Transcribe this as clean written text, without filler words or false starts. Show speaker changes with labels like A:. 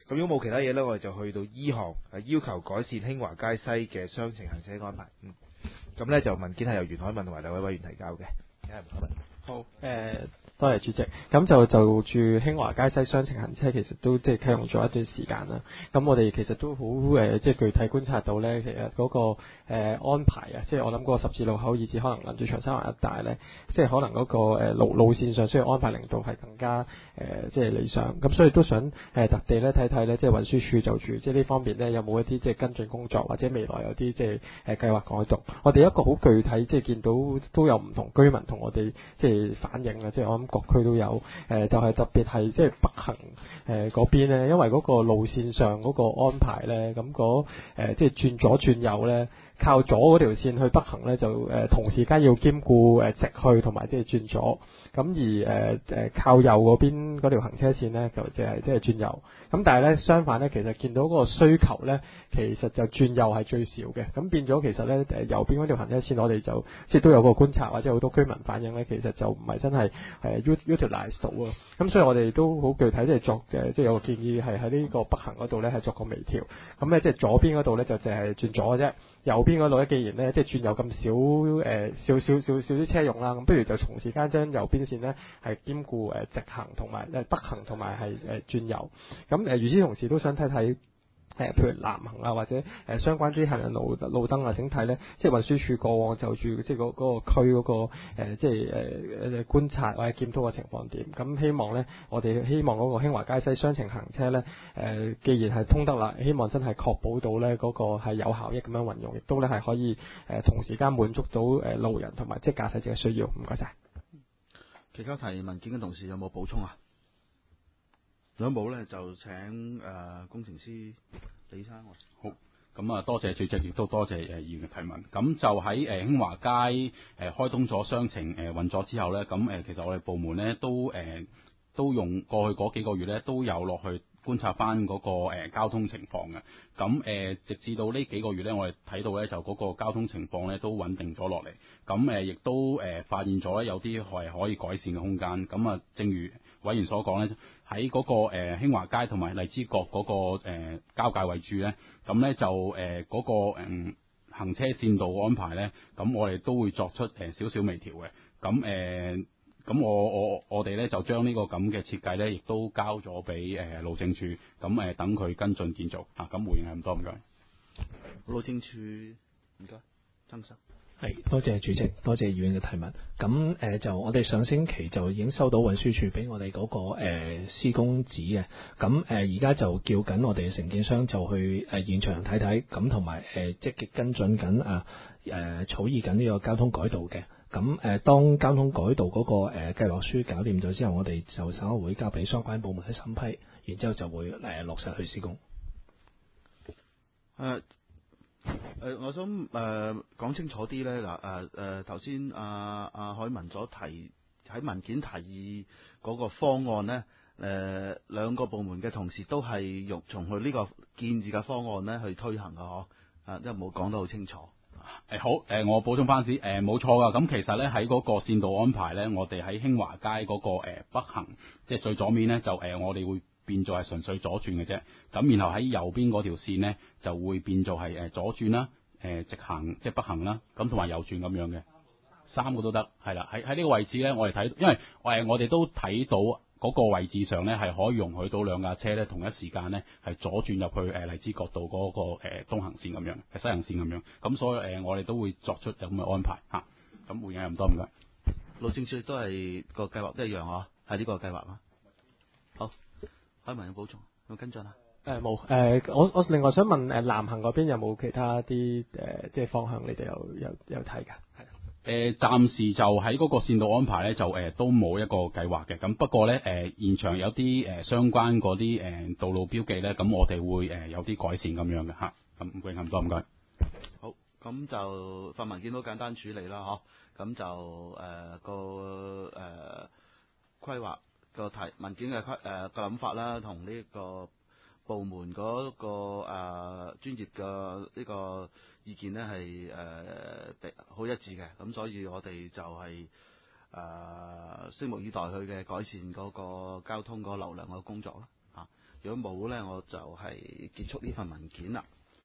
A: 咁如果冇其他嘢呢，我哋就去到 E 項，要求改善興華街西嘅雙程行車安排。咁呢就文件係由袁海文同埋兩位委員提交嘅。
B: 好，多謝主席。咁就住興華街西雙程行車，其實都即係啟用咗一段時間啦。咁我哋其實都好即係具體觀察到咧，其實嗰個安排啊，即係我諗嗰個十字路口以至可能臨住長沙灣一帶咧，即係可能嗰個路線上需要安排令到係更加即係理想。咁所以都想特地咧睇睇咧，即係運輸署就住即係呢方面咧有冇一啲即係跟進工作，或者未來有啲即係計劃改動。我哋一個好具體即係見到都有唔同居民同我哋即係反映啊，即係我諗各區都有就係特別係即係北行嗰邊咧，因為嗰個路線上嗰個安排咧，咁即係轉左轉右咧，靠左嗰條線去北行咧就同時間要兼顧直去同埋即係轉左，咁而靠右嗰邊嗰條行車線咧就即係轉右。咁但係咧相反咧，其實見到嗰個需求咧，其實就轉右係最少嘅。咁變咗其實咧右邊嗰條行車線我哋就即係都有個觀察，或者好多居民反映咧，其實就唔係真係utilize 到啊。咁所以我哋都好具體即係作即係有個建議係喺呢個北行嗰度咧係作個微調。咁咧即係左邊嗰度咧就淨係轉左嘅啫。右邊嗰度咧，既然咧即係轉右咁少啲車用啦，咁不如就同時間將右邊線咧係兼顧直行同埋北行同埋係轉右。咁與此同時都想睇睇譬如南行啊，或者相關啲行人路燈啊，整體咧即係運輸署過往就住即係嗰個區嗰個即係觀察或者檢討嘅情況點。咁希望咧，我哋希望嗰個興華街西雙程行車咧既然係通得啦，希望真係確保到咧嗰個係有效益咁樣運用，亦都咧係可以同時間滿足到路人同埋即係駕駛者嘅需要。唔該晒。
C: 其他提文件嘅同事有冇補充啊？如果冇咧，就請工程師李生。
D: 好，咁啊，多謝主席，亦都多謝議員嘅提問。咁就喺興華街開通咗雙程運作之後咧，咁其實我哋部門咧都用過去嗰幾個月咧都有落去觀察翻嗰個交通情況嘅。咁直至到呢幾個月咧，我哋睇到咧就嗰個交通情況咧都穩定咗落嚟。咁亦都發現咗有啲係可以改善嘅空間。咁啊，正如委員所講咧，喺嗰個興華街同埋荔枝角嗰個交界位置咧，咁咧就嗰個行車線道安排咧，咁我哋都會作出少少微調嘅。咁我哋咧就將呢個咁嘅設計咧，亦都交咗俾路政署，咁等佢跟進建造嚇。咁回應係咁多，唔該。
C: 路政署唔該，曾生。
E: 係，多謝主席，多謝議員嘅提問。咁就我哋上星期就已經收到運輸署俾我哋嗰個施工紙嘅。咁而家就叫緊我哋嘅承建商就去現場睇睇，咁同埋積極跟進緊草擬緊呢個交通改道嘅。咁當交通改道嗰個計劃書搞掂咗之後，我哋就稍後會交俾相關部門去審批，然之後就會落實去施工。
C: 我想講清楚啲咧嗱頭先阿海文所提喺文件提議嗰個方案咧，兩個部門嘅同事都係從佢呢個建議嘅方案咧去推行嘅嗬，因為冇講得好清楚。
D: 好，我補充翻先，冇錯噶。咁其實咧喺嗰個線道安排咧，我哋喺興華街嗰個北行，即係最左面咧就我哋會變做係純粹左轉嘅啫。咁然後喺右邊嗰條線咧就會變做係左轉啦，直行即係北行啦，咁同埋右轉咁樣嘅，三個都得，係啦。喺呢個位置咧，我哋睇，因為我哋都睇到嗰個位置上咧係可以容許到兩架車咧同一時間咧係左轉入去荔枝角道嗰個東行線咁樣，西行線咁樣。咁所以我哋都會作出咁嘅安排嚇。咁回應咁多，唔該。
C: 路政署都係個計劃都一樣嗬，係呢個計劃啊。好，海文有補充有跟進啊？
B: 冇我另外想問南行嗰邊有冇其他啲即係方向你哋有睇㗎？係。
D: 暫時就喺嗰個線道安排咧，就都冇一個計劃嘅。咁不過咧，現場有啲相關嗰啲道路標記咧，咁我哋會有啲改善咁樣嘅嚇。咁唔該咁多，唔該。
C: 好，咁就份文件都簡單處理啦，嗬。咁就規劃個文件嘅個諗法啦，同呢個部門嗰個專業嘅呢個意見呢係好一致嘅，咁所以我哋就係拭目以待佢嘅改善嗰個交通嗰個流量嘅工作啦。 如果冇呢，我就係結束呢份文件啦。